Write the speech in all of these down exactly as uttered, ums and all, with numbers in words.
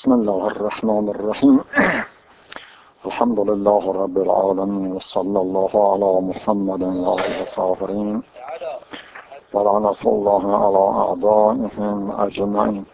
بسم الله الرحمن الرحیم. الحمد لله رب العالمین و صلی الله علی محمد و آله الطاهرین و لعنة الله علی اعدائهم اجمعین.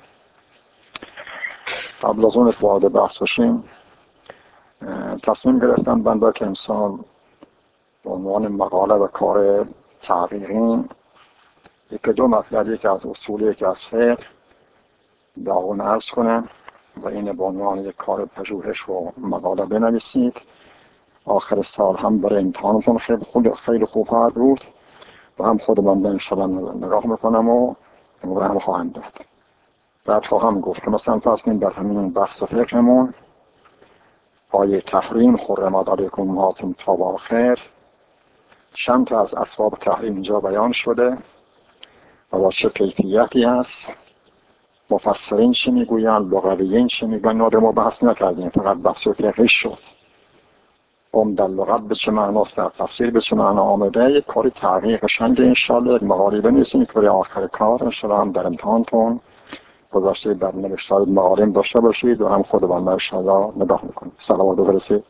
قبل از اون وارد بحث بشیم، تصمیم گرفتم بنده که امسال به عنوان مقاله و کار تحقیقی یکی دو مطلب، یکی از اصول یکی از فقه به اون عرض کنم و این به عنوان یک کار پژوهش و مقاله بنویسید. آخر سال هم برای امتحانتون خیلی خوب خیلی خوب خواهد بود و هم خود من به انشاءالله نگاه میکنم و مبرم خواهم داد. بعد خواهم گفت که مثلا فرض کنید در همین بحث فقهمون آیه تحریم حرمت علیکم امهاتکم تا به آخر چند تا از اسباب تحریم اینجا بیان شده و با چه کیفیتی هست، مفسرین چی میگویند، لغویین چی میگویند. ما ما بحث نکردیم، فقط بحث فقهی شد. اون در لغت به چه معناست، در تفسیر به چه معنا آمده. یک کاری تحقیق قشنگ انشاءالله یک مقاله بنویسیم که برای آخر کار انشاءالله هم در امتحانتون گذاشته در نوشتار مقاله داشته باشید و هم خود بنده انشاءالله نگاه میکنید. سلامت برسید.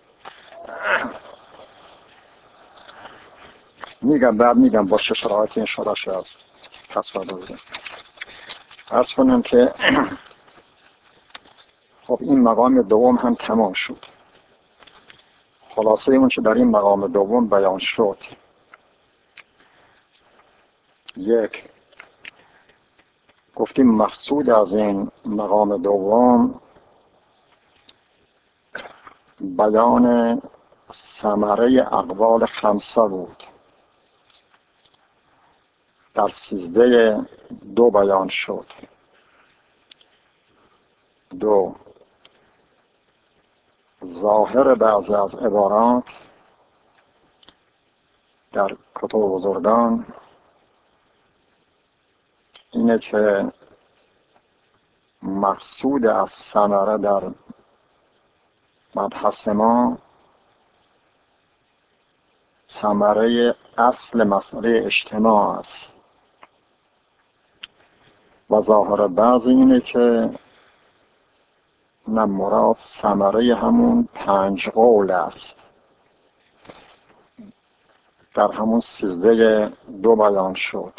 میگم بعد میگم با چه شرایطی انشاءالله شاید تصادف بودیم. عرض کنم که خب این مقام دوم هم تمام شد. خلاصه اون که در این مقام دوم بیان شد، یک، گفتیم مقصود از این مقام دوم بیان ثمره اقوال خمسه بود. در سیزده دو بیان شد. دو، ظاهر بعضی از عبارات در کتب بزرگان اینه که مقصود از ثمره در مبحث ما ثمره اصل مسئله اجتماع است و ظاهر بعضی اینه که نه، مراد ثمره همون پنج قول است. در همون سیزده دو بیان شد.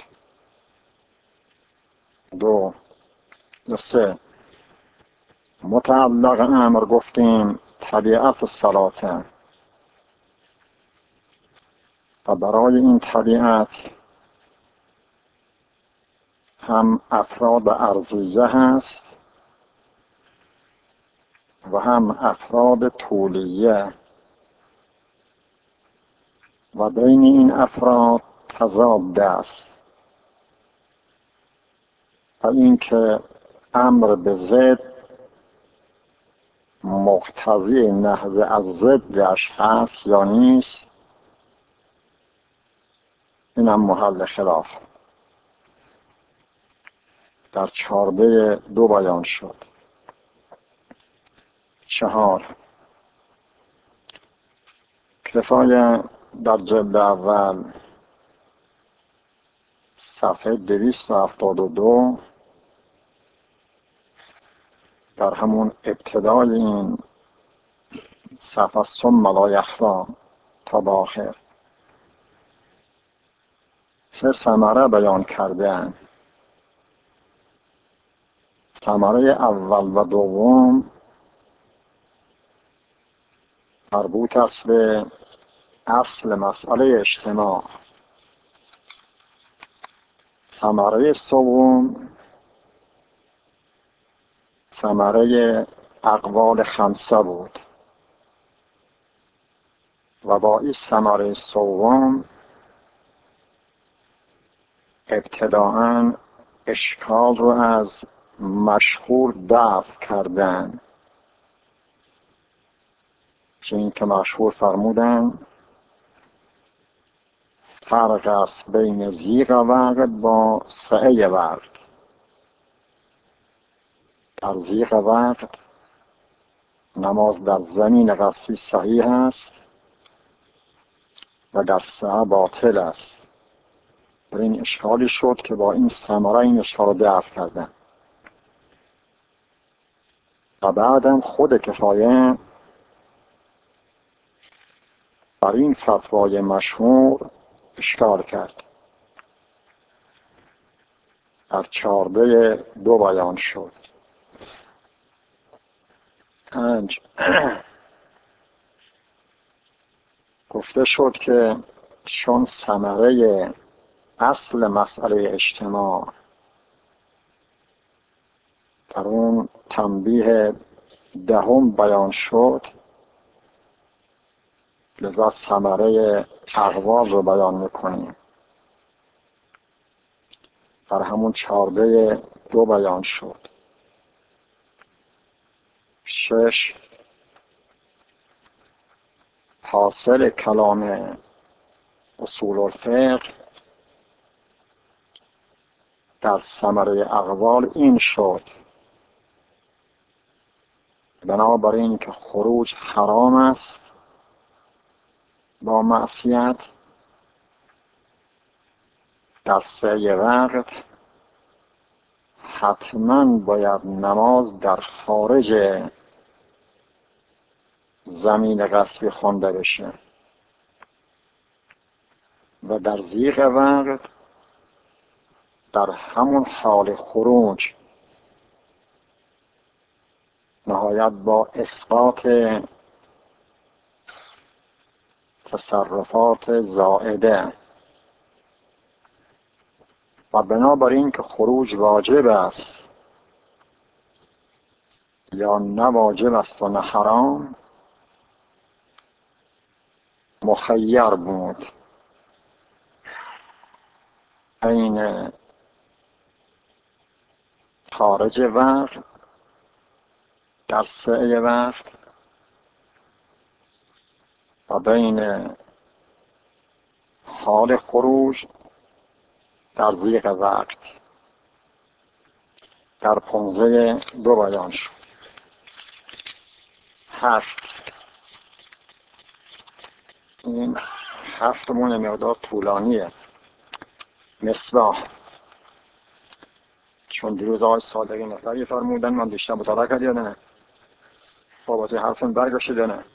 دو دو سه، متعلق امر گفتیم طبیعت صلاته و برای این طبیعت هم افراد ارضیه هست و هم افراد طولیه و بین این افراد تضاد است و این که امر به ضد مقتضی نهض از ضدش هست یا نیست، این هم محل خلاف. در چارده دو بیان شد. چهار، کفایه در جلد اول صفحه دویست و هفتاد و دو در همون ابتدای این صفحه ثم لا یخفی تا به آخر سه ثمره بیان کردن. ثمره اول و دوم مربوط است به اصل مسئله اجتماع. ثمره سوم ثمره اقوال خمسه بود و با این ثمره سوم ابتداءً اشکال رو از مشهور دفع کردن، چه این که مشهور فرمودن فرق است بین زیغ وقت با سعی وقت. در زیغ وقت نماز در زمین قصی صحیح است و در سعی باطل است. و این اشکالی شد که با این ثمره این اشکال رو دفع کردن. و بعدم خود کفایه بر این فتوای مشهور اشکال کرد. در چارده دو بیان شد. پنج گفته شد که چون ثمره اصل مسئله اجتماع در اون تنبیه دهم بیان شد، لذا ثمره اقوال رو بیان میکنیم. در همون چارده دو بیان شد. شش حاصل کلام اصول الفقه در ثمره اقوال این شد، بنابراین که خروج حرام است با معصیت، در سعی وقت حتما باید نماز در خارج زمین غصبی خوانده بشه و در ضیق وقت در همون حال خروج نهایت با اسقاط تصرفات زائده و بنابراین که خروج واجب است یا نه واجب است و نه حرام، مخیر بود بین خارج وقت در سعی وقت و بین حال خروج در ضیق وقت. در پانزده دو بیان شد. هفت این هفتمون مقدار طولانیه. مصباح، چون دیروز آقای صادقی مطلبی فرمودن من بیشتر مطالعه کرد یا نه؟ بابا حرفم برگشت یا نه؟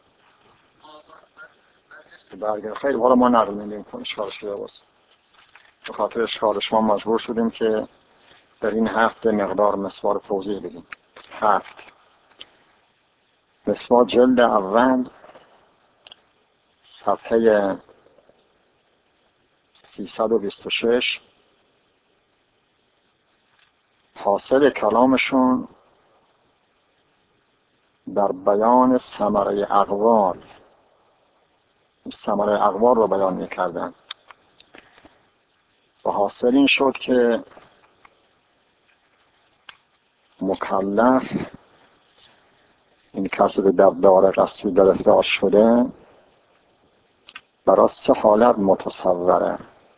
برگشت. خیلی حالا ما نقل میدیم کن اشکال شده باست. به خاطر اشکال شما مجبور شدیم که در این هفته مقدار مصباح رو توضیح بدیم. هفت مصباح جلد اول صفحه سیصد و بیست و شش. حاصل کلامشون در بیان ثمره اقوال، ثمره اقوال رو بیان میکردن و حاصل این شد که مکلف، این کسی به در دار قصبی گرفتار شده، برای سه حالت متصوره.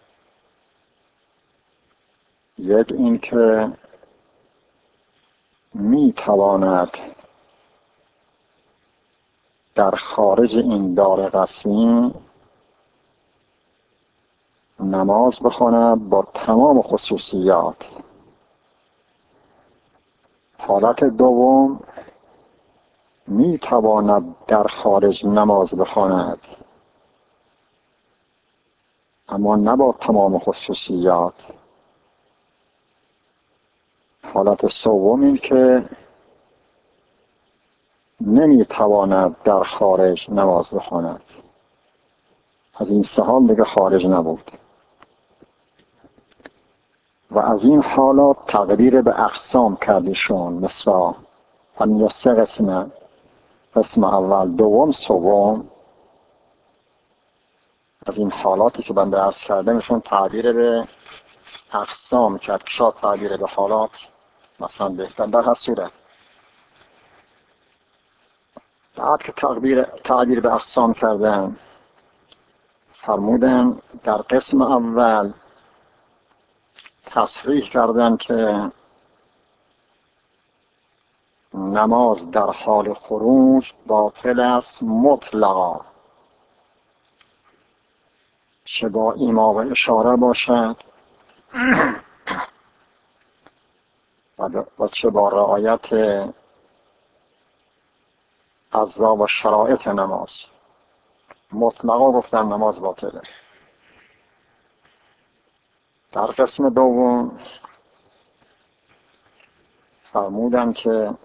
یک این که می تواند در خارج این دار قصبی نماز بخواند با تمام خصوصیات. حالت دوم می تواند در خارج نماز بخواند اما نه با تمام خصوصیات. حالت سوم این که نمی تواند در خارج نماز بخواند. از این سه حال دیگه خارج نبود و از این حالات تقدیر به اقسام کردیشون، مثلا همین سه قسمه، قسم اول، دوم، سوم. از این حالاتی که بنده عرض کرده میشون تعبیر به اقسام کرد. شاید تعبیر به حالات مثلا بهتر. در هر صورت بعد که تعبیر تعبیر به اقسام کردن، فرمودن در قسم اول تصریح کردن که نماز در حال خروج باطل است مطلقا، چه با ایما و اشاره باشد و چه با رعایت اجزا و شرایط نماز. مطلقا گفتن نماز باطله. در قسم دوم فرمودن که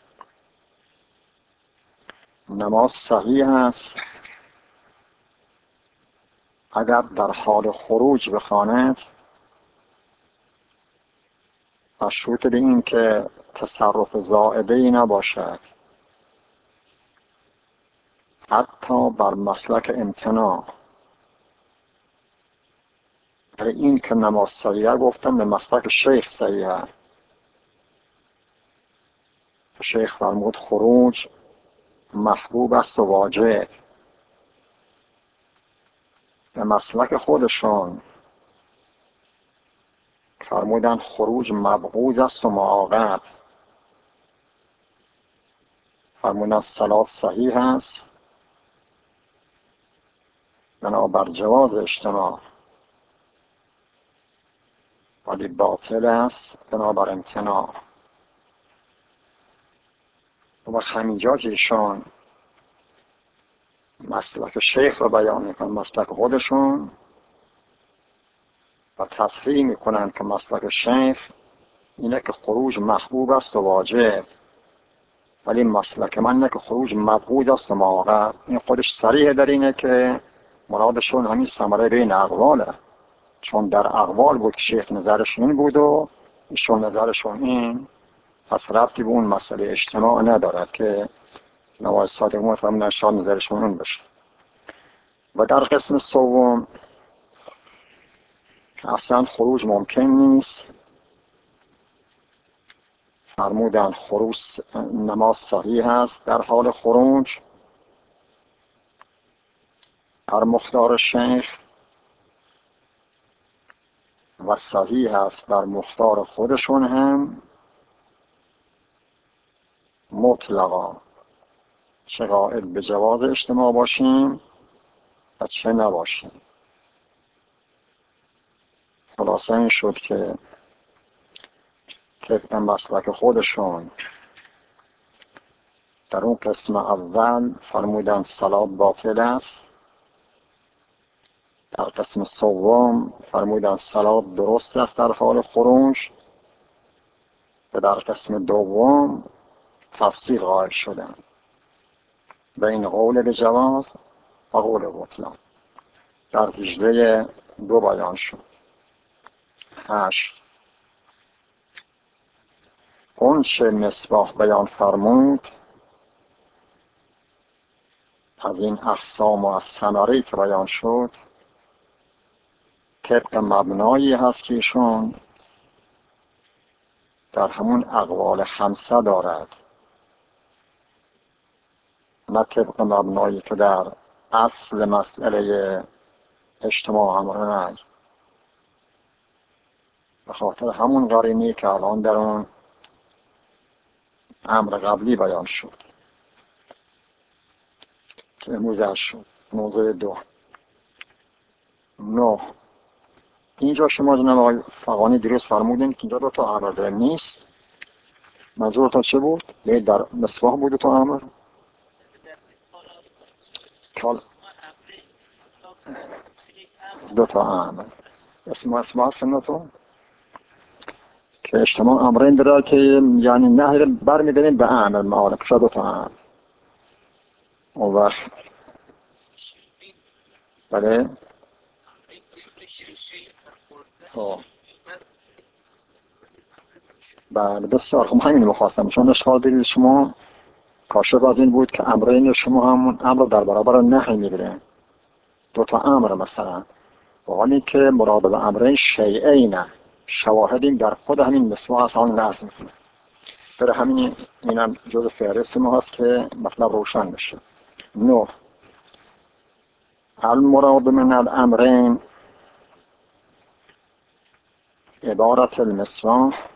نماز صحیح است اگر در حال خروج بخواند، مشروط به این که تصرف زائده‌ای نباشد، حتی بر مسلک امتناع. برای این که نماز صحیحه گفتم به مسلک شیخ صحیحه. شیخ فرمود خروج محبوب است و واجب. به مسلک خودشون فرمودن خروج مبغوض است و معاقب. فرمودن صلات صحیح است بنابر جواز اجتماع، ولی باطل است بنابر امتناع. و همینجا که ایشان مسلک شیخ رو بیان میکنن، مسلک خودشون، و تصریح میکنن که مسلک شیخ اینه که خروج محبوب است و واجب، ولی مسلک من اینه که خروج مبغوض است و معاقب. این خودش صریح در اینه که مرادشون همین ثمره بین اقواله، چون در اقوال بود که شیخ نظرشون این بود و ایشون نظرشون این، پس ربطی به اون مسئله اجتماع ندارد که نواز صادق مفهوم نشان نظرشون این بشه. و در قسم سوم که اصلا خروج ممکن نیست، فرمودن خروج نماز صحیح است در حال خروج در مختار شیخ و صحیح است بر مختار خودشون هم مطلقا، چه قائل به جواز اجتماع باشیم و چه نباشیم. خلاصه این شد که طبق مسلک خودشون در اون قسم اول فرمودن صلات باطل است، در قسم سوم فرمودن صلات درست است در حال خروج، و در قسم دوم تفسیر قائل شدن بین قول به جواز و قول بطلان. در هجده دو بیان شد. هشت اون چه مصباح بیان فرمود از این اقسام و از ثمره‌ای که بیان شد، طبق مبنایی هست که ایشون در همون اقوال خمسه دارد، نه طبق مبنایی که در اصل مسئله اجتماع امر نهی. به خاطر همون قرینی که الان در اون امر قبلی بیان شد که امروز شد. موضوع دو نه اینجا شما جناب آقای فقانی دیروز فرمودین که اینجا دو تا امر داره نیست. منظورتون چه بود؟ یه در مصباح بود دو تا امر؟ دو تا امر اسم اسماء سنتون که اجتماع امرین داره که یعنی نهی برمیداریم به امر معارف شد دو تا امر. اون وقت بله بله بسیار خب همین مخواستم، چون اشکال دارید شما کاشف از این بود که امرین شما همون امر در برابر نهی میبرین، دو تا امر مثلا، و حالی که مراد به امرین شیئینه، شواهدیم در خود همین مصباح از آن لازم کنه. برای همین اینم جز فهرست ما هست که مطلب روشن بشه. نه المراد من الامرین عبارت المصباح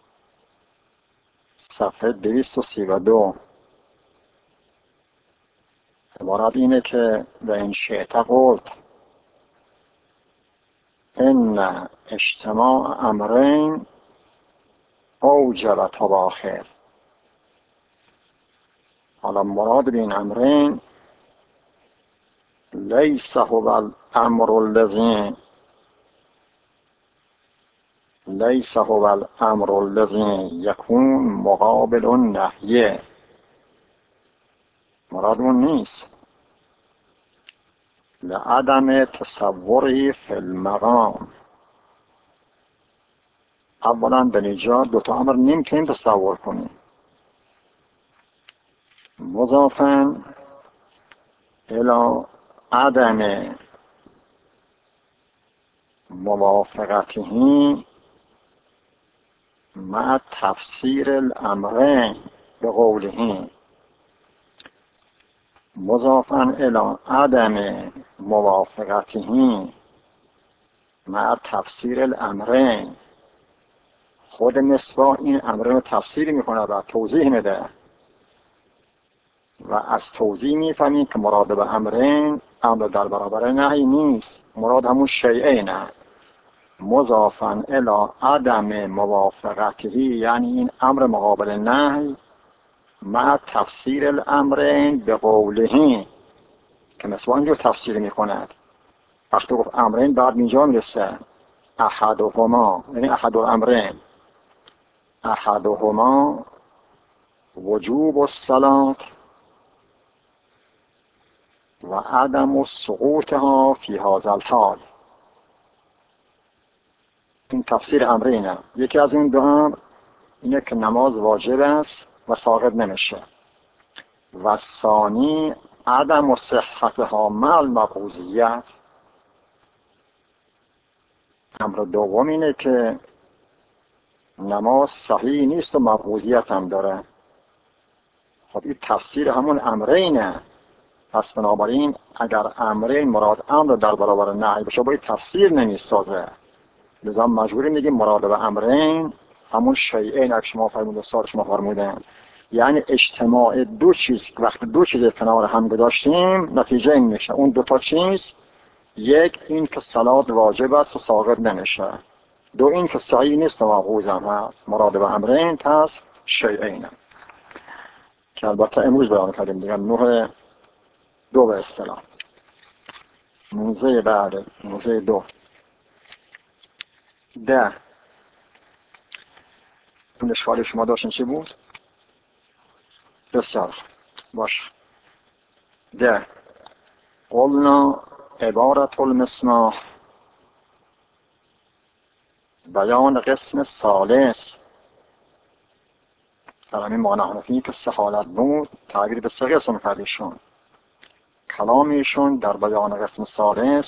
صفحه دویست و سی و دو. عبارت اینه که و این شیطه قلت ان اجتماع امرین اوجب تباخر. حالا مراد به این امرین لیس هو الامر الذی لیس هو الامر الذی یکون مقابل النهی، مراد اون نیست. لعدم تصوری فی المقام، اولا در اینجا دوتا امر نمیتونیم تصور کنیم. مضافاً الی عدم موافقته مع تفسیر الامرین به قوله، مضافاً الی عدم موافقته مع تفسیر الامرین، خود مصباح این امرین رو تفسیر میکنه و توضیح میده و از توضیح میفهمیم که مراد به امرین امر در برابر نهی نیست، مراد همون شیئینه. مضافاً الی عدم موافقته یعنی این امر مقابل نهی مع تفسیر الامرین به قوله که مصباح اینجور تفسیر میکند. وقتی گفت امرین بعد اینجا میرسه احدهما یعنی احد الامرین، احدهما وجوب الصلاة و عدم سقوطها فی هذا الحال. این تفسیر امرینه. یکی از این دو امر اینه که نماز واجب است و ساقط نمیشه، و ثانی عدم صحتها مع المقوزیت. امر دوم اینه که نماز صحیح نیست و مقوزیت هم داره. خب این تفسیر همون امرینه. پس بنابراین اگر امرین مراد امر در برابر نهی بشه باید تفسیر نمیسازه، لذا مجبوری میگیم مراد به امرین همون شیئین اگه شما فرمودن استاد شما فرمودن، یعنی اجتماع دو چیز. وقتی دو چیز کنار هم گذاشتیم نتیجه این میشه اون دو تا چیز، یک این که صلات واجب است و ساقط نمیشه، دو این که صحیح نیست و مقوز هم هست. مراد به امرین پس شیئین که البته امروز بیان کردیم دیگه نوع دو به اصطلاح. موزه بعد موزه دو ده. اون اشکالی شما داشتن چی بود؟ بسیار باش. ده قلنا عبارت المصباح بیان قسم ثالث. در همین معنی حنفی که سه حالت بود تعبیر به سه قسم کردیشون. کلامیشون در بیان قسم ثالث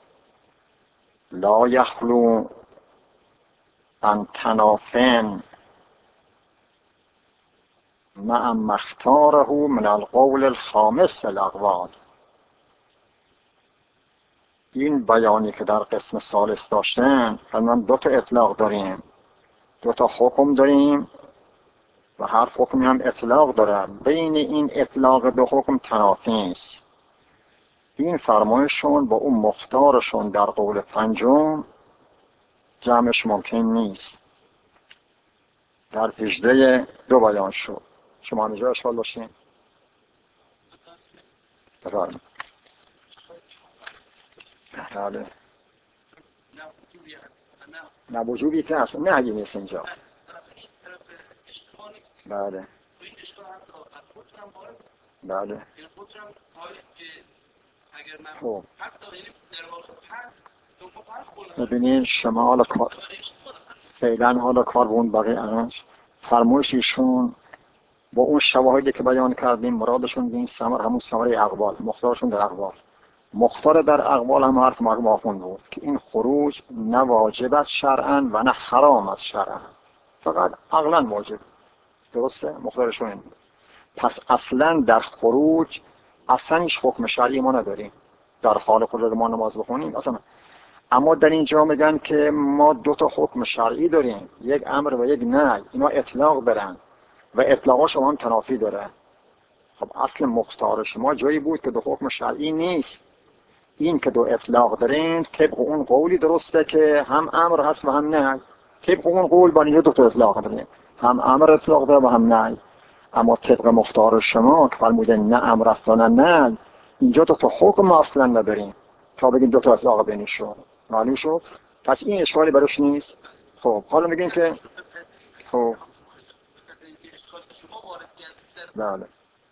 لا یخلو عن تنافین مع مختاره من القول الخامس الاقوال. این بیانی که در قسم ثالث داشتن من دو تا اطلاق داریم، دو تا حکم داریم و هر حکمی هم اطلاق داره. بین این اطلاق دو حکم تنافی است. این فرمایشون با اون مختارشون در قول پنجم جمعش ممکن نیست. در هجده دو بیان شد. شما اینجا اشکال داشتین؟ بفرمایید. بله. نه وجوبی که هست، نه اگه نیست اینجا. بله. بله. خب. ببینید شما حالا کار فعلا حالا کار بون بقیه انش فرمایششون با اون شواهدی که بیان کردیم مرادشون به این ثمر همون ثمره اقوال، مختارشون در اقوال. مختار در اقوال هم حرف مقبافون بود که این خروج نه واجب است شرعاً و نه حرام است شرعاً، فقط عقلاً واجب. درسته؟ مختارشون این بود. پس اصلاً در خروج اصلاً هیچ حکم شرعی ما نداریم در حال خود ما نماز بخونیم اصلا. اما در اینجا میگن که ما دو تا حکم شرعی داریم، یک امر و یک نهی، اینا اطلاق برن و اطلاقا شما هم تنافی داره. خب اصل مختار شما جایی بود که دو حکم شرعی نیست. این که دو اطلاق دارین طبق اون قولی درسته که هم امر هست و هم نهی. طبق اون قول با اینجا دو تا اطلاق دارین، هم امر اطلاق داره و هم نهی. اما طبق مختار شما که فرموده نه امر است و نه نه، اینجا دو تا حکم اصلا نداریم تا بگیم دو تا اطلاق بینشون. معلوم شد؟ پس این اشکالی براش نیست. خب حالا میگیم که خب بله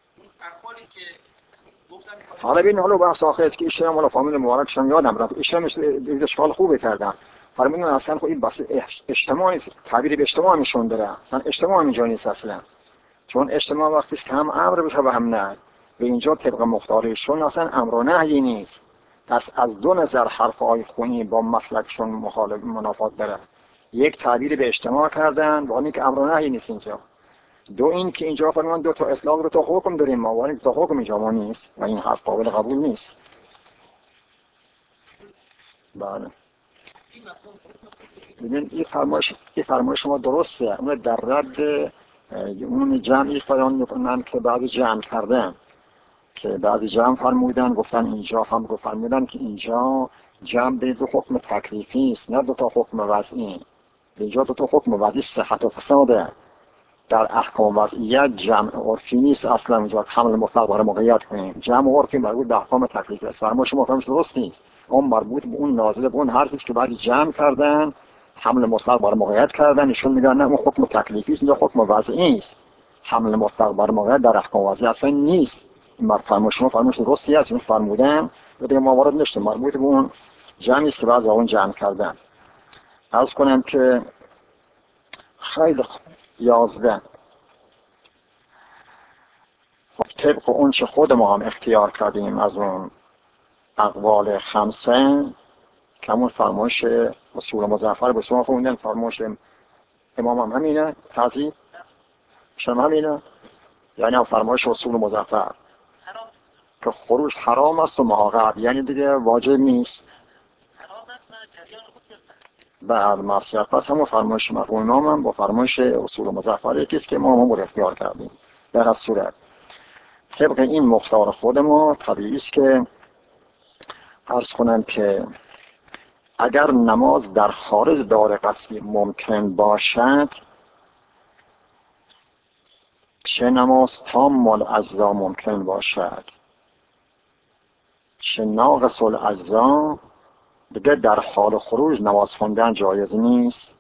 حالا ببین، حالا بحث آخر است که ایشون هم حالا فامیل مبارکشون یادم رفت، ایشون هم اشکال خوبی کردن. فرمودن اصلا خب این بحث اجتماعی است، تعبیر به اجتماع نشون داره، اصلا اجتماع اینجا نیست اصلا، چون اجتماع وقتی که هم امر بشه و هم نه، به اینجا طبق مختارشون اصلا امر و نهی نیست. پس از دو نظر حرف‌های خونی با مسلکشون مخالف منافات داره. یک تعبیر به اجتماع کردن با اینکه امر و نهی نیست اینجا. دو این که اینجا فرمان دو تا اطلاق دو تا حکم داریم ما، ولی دو تا حکم اینجا ما نیست و این حرف قابل قبول نیست. بله ببین این فرمایش این فرمایش شما درسته، اون در رد اون جمعی بیان میکنن که بعضی جمع کردن، که بعضی جمع فرمودن گفتن اینجا هم گفت فرمودن که اینجا جمع به دو حکم تکلیفی است نه دو تا حکم وضعی. اینجا دو تا حکم وضعی صحت و فساده. در احکام وضعیت جمع عرفی نیست اصلا، اینجا حمل مطلق برای موقعیت کنیم. جمع عرفی مربوط به احکام تکلیفی است. فرمایش شما فرمایش درست نیست، اون مربوط به اون نازل به اون حرفی است که بعضی جمع کردن حمل مطلق برای موقعیت کردن. ایشون میگن نه اون حکم تکلیفی است، اینجا حکم وضعی است. حمل مطلق برای موقعیت در احکام وضعی اصلا نیست. این فرمایش شما فرمایش درستی است. این فرمودن دیگه ما وارد نشده، مربوط به اون جمعی است که بعضی اون جمع کردن. عرض کنم که خیلی یازده طبق اون چه خود ما هم اختیار کردیم از اون اقوال خمسه که همون فرمایش اصول مظفر به شما خوندن، فرمایش امام هم همینه، تعظیم شما همینه، یعنی هم فرمایش اصول مظفر که خروج حرام است و معاقب، یعنی دیگه واجب نیست بعد معصیت. پس همون فرمایش مرحوم امام هم با فرمایش اصول مظفر یکیست که ما هم اختیار کردیم. در هر صورت طبق این مختار خود ما طبیعی است که عرض کنم که اگر نماز در خارج دار قصدی ممکن باشد، چه نماز تام الاجزا ممکن باشد چه ناقص الاجزا، دیگه در حال خروج نماز خوندن جایز نیست.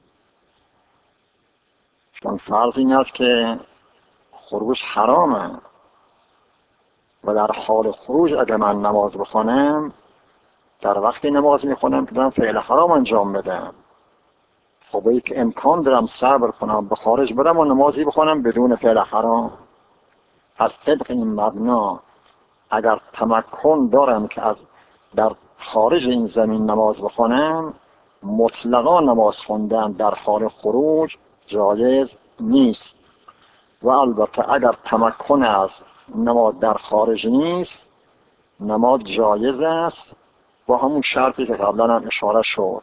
چون فرض این است که خروج حرامه و در حال خروج اگر من نماز بخونم در وقتی نماز میخونم که دارم فعل حرام انجام بدم. خب ای که امکان دارم صبر کنم به خارج برم و نمازی بخونم بدون فعل حرام. از طبق این مبنا اگر تمکن دارم که از در خارج این زمین نماز بخونم، مطلقا نماز خوندن در حال خروج جایز نیست. و البته اگر تمکن از نماز در خارج نیست، نماز جایز است با همون شرطی که قبلا هم اشاره شد،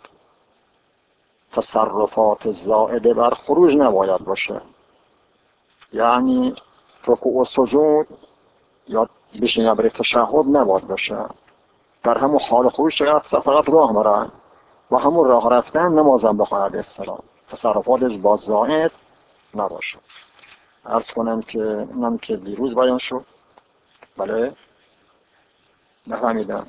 تصرفات زائده بر خروج نباید باشه. یعنی رکوع و سجود یا بشینه برای تشهد نباید باشه. در همون حال خروج فقط راه مرن و همون راه رفتن نمازم بخونه به اصطلاح، تصرفاتش با زائد نباشه. عرض کنم که اونم که دیروز بیان شد. بله نفهمیدم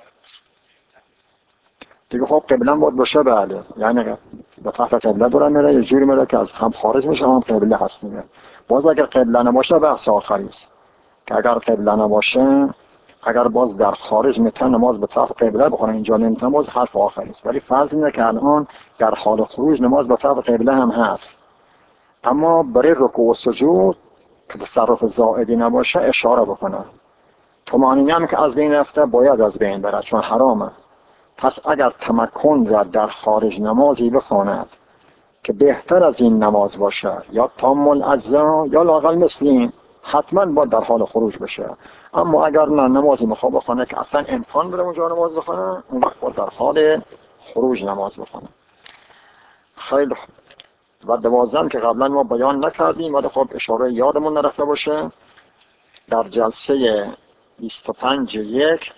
دیگه. خب قبله باید باشه. بله یعنی به طرف قبله دارم میره، یه جوری میره که از هم خارج میشه هم قبله هست میره. باز اگر قبله نباشه بحث آخری است که اگر قبله نباشه، اگر باز در خارج میتونه نماز به طرف قبله بخونه اینجا نمیتونه، باز حرف آخری است. ولی فرض اینه که الان در حال خروج نماز به طرف قبله هم هست، اما برای رکوع و سجود که تصرف زائدی نباشه اشاره بکنه. طمأنینه هم که از بین رفته باید از بین بره چون حرامه. پس اگر تمکن دارد در خارج نمازی بخواند که بهتر از این نماز باشه، یا تام الاجزا یا لااقل مثل این، حتما باید در حال خروج بشه. اما اگر نه نمازی میخواد بخونه که اصلا امکان داره اونجا نماز بخونه، اون وقت باید در حال خروج نماز بخونه. خیلی و دوازدهم که قبلا ما بیان نکردیم ولی خب اشاره یادمون نرفته باشه، در جلسه بیست و پنج یک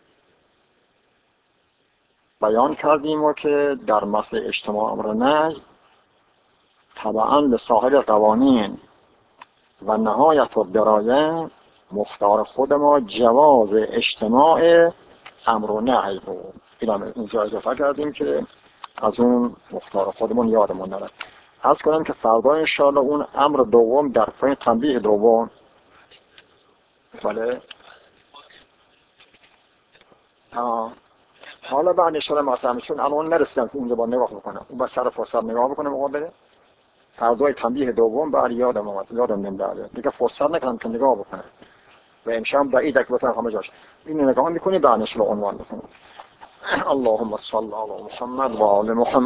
بیان کردیم و که در مسئله اجتماع امر نهی طبعا به صاحب قوانین و نهایت الدرايه مختار خود ما جواز اجتماع امر و نهی بود. اینجا اضافه کردیم که از اون مختار خودمون یادمون نره. عرض کنم که فردا انشاءالله اون امر دوم در پایین تنبیه دوم، بله آه. حالا بعد انشاءالله مثلا چون الان نرسیدم که اونجا با نگاه بکنم، اون با سر فرصت نگاه بکنم مقابله فردای تنبیه دوم بعد یادم اومد یادم نمیاد دیگه فرصت نکنم که نگاه بکنم و امشب بعید که بتونم همه جاش این نگاه میکنی بعد انشاءالله عنوان بکنم. اللهم صل علی محمد و آل محمد.